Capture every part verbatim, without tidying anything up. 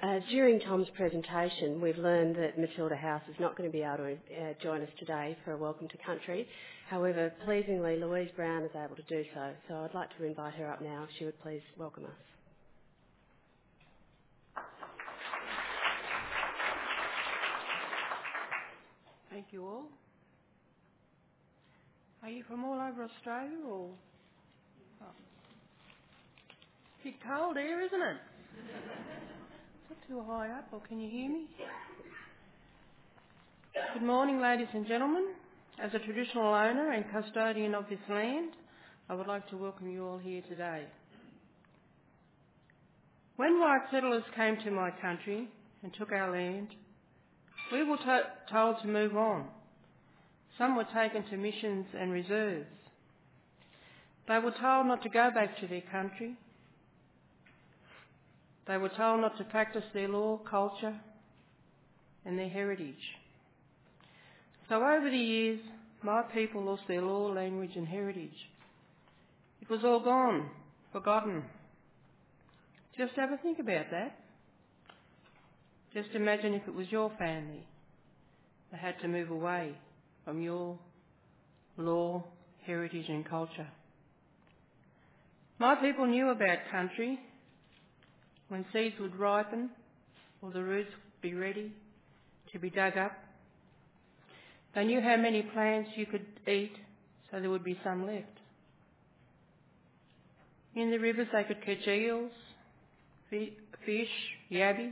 Uh, during Tom's presentation, we've learned that Matilda House is not going to be able to uh, join us today for a Welcome to Country. However, pleasingly, Louise Brown is able to do so, so I'd like to invite her up now if she would please welcome us. Thank you all. Are you from all over Australia or? Oh. It's a bit cold here, isn't it? Is it too high up, or can you hear me? Good morning, ladies and gentlemen. As a traditional owner and custodian of this land, I would like to welcome you all here today. When white settlers came to my country and took our land, we were to- told to move on. Some were taken to missions and reserves. They were told not to go back to their country. They were told not to practice their law, culture and their heritage. So over the years, my people lost their law, language and heritage. It was all gone, forgotten. Just have a think about that. Just imagine if it was your family that had to move away from your law, heritage and culture. My people knew about country when seeds would ripen or the roots would be ready to be dug up. They knew how many plants you could eat so there would be some left. In the rivers they could catch eels, fish, yabbies.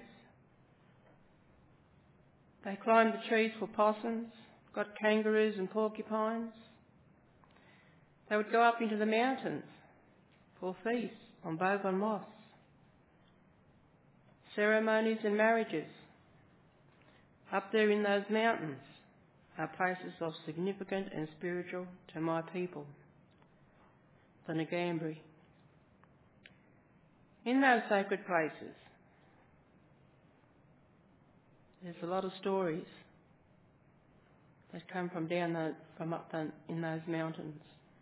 They climbed the trees for possums, got kangaroos and porcupines. They would go up into the mountains for feasts on bogan moss, ceremonies and marriages. Up there in those mountains are places of significant and spiritual to my people, the Ngambri. In those sacred places, there's a lot of stories that come from down the, from up the, in those mountains.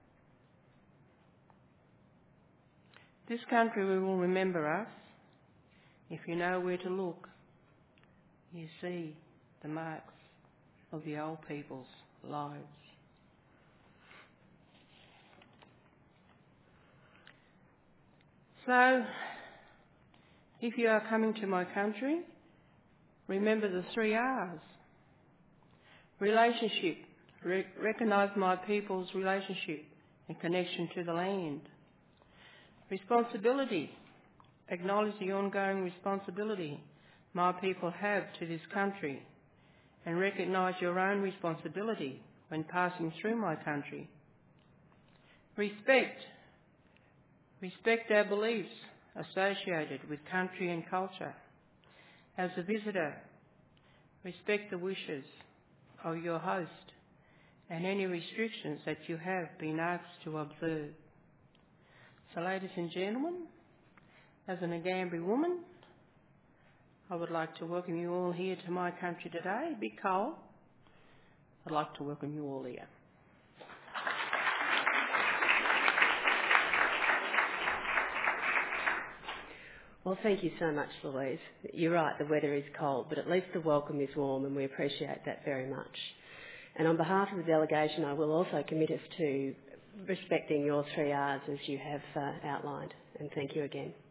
This country will remember us. If you know where to look, you see the marks of the old people's lives. So, if you are coming to my country, remember the three R's. Relationship. Re- recognise my people's relationship and connection to the land. Responsibility. Acknowledge the ongoing responsibility my people have to this country and recognise your own responsibility when passing through my country. Respect. Respect our beliefs associated with country and culture. As a visitor, respect the wishes of your host and any restrictions that you have been asked to observe. So, ladies and gentlemen, as an Ngambri woman, I would like to welcome you all here to my country today. A bit cold. I'd like to welcome you all here. Well, thank you so much, Louise. You're right, the weather is cold, but at least the welcome is warm and we appreciate that very much. And on behalf of the delegation, I will also commit us to respecting your three R's as you have uh, outlined. And thank you again.